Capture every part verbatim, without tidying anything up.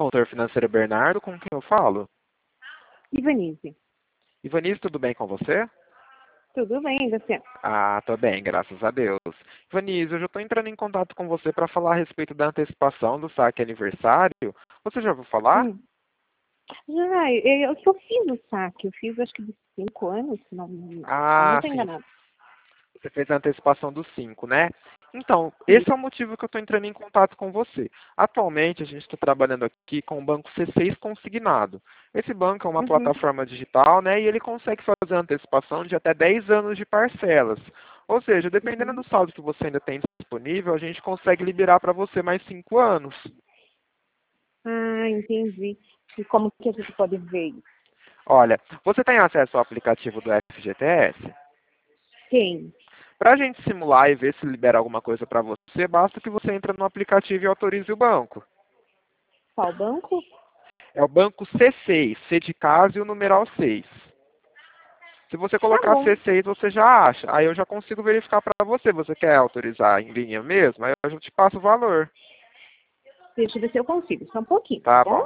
Consultor financeiro Bernardo, com quem eu falo? Ivanise. Ivanise, tudo bem com você? Tudo bem, você? Ah, tô bem, graças a Deus. Ivanise, eu já estou entrando em contato com você para falar a respeito da antecipação do saque aniversário. Você já ouviu falar? Hum. Já, eu, eu só fiz o saque. Eu fiz acho que de cinco anos, se não, não Ah, estou sim. enganada. Você fez a antecipação dos cinco, né? Então, Sim. esse é o motivo que eu estou entrando em contato com você. Atualmente, a gente está trabalhando aqui com o Banco C seis Consignado. Esse banco é uma Uhum. plataforma digital, né? E ele consegue fazer a antecipação de até dez anos de parcelas. Ou seja, dependendo Uhum. do saldo que você ainda tem disponível, a gente consegue liberar para você mais cinco anos. Ah, entendi. E como que a gente pode ver isso? Olha, você tem acesso ao aplicativo do F G T S? Tem. Para a gente simular e ver se libera alguma coisa para você, basta que você entre no aplicativo e autorize o banco. Qual banco? É o banco C seis, C de casa e o numeral seis. Se você Tá colocar bom. C seis, você já acha. Aí eu já consigo verificar para você. Você quer autorizar em linha mesmo? Aí eu já te passo o valor. Deixa eu ver se eu consigo. Só um pouquinho, tá Tá bom? bom.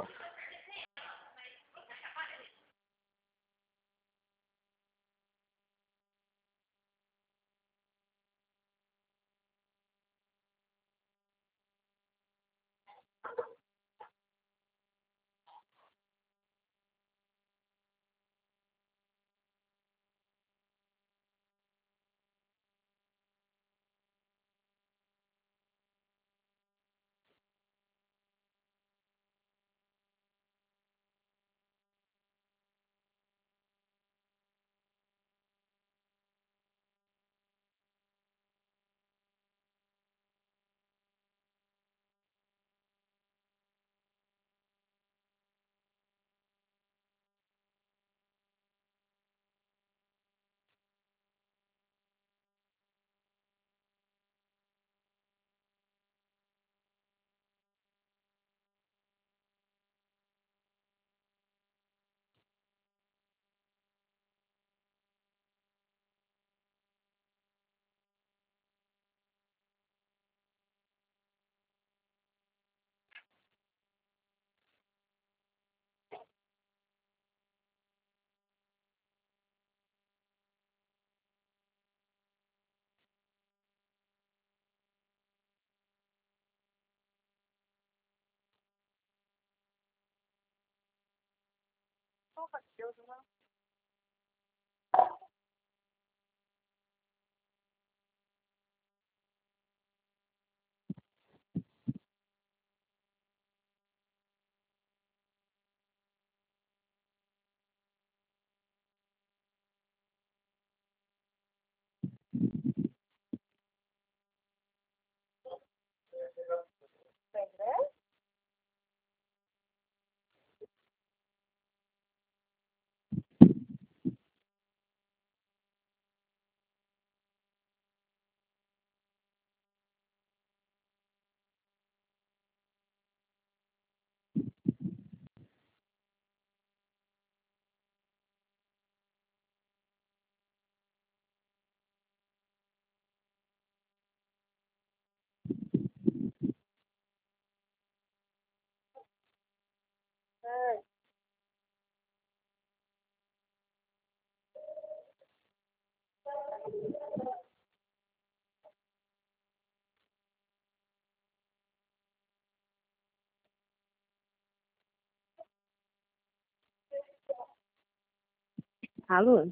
Alô?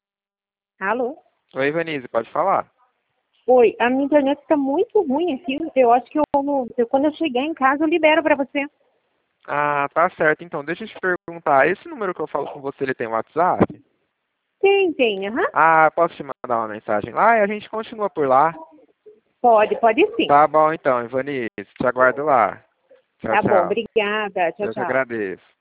Alô? Oi, Ivanise, pode falar? Oi, a minha internet está muito ruim aqui. Eu acho que eu, eu- quando eu chegar em casa eu libero para você. Ah, tá certo. Então, deixa eu te perguntar. Esse número que eu falo com você, ele tem WhatsApp? Tem, tem, aham. Ah, posso te mandar uma mensagem lá e a gente continua por lá? Pode, pode sim. Tá bom então, Ivanise. Te aguardo lá. Tchau, Tá bom, tchau. obrigada. Tchau, Eu que tchau. agradeço.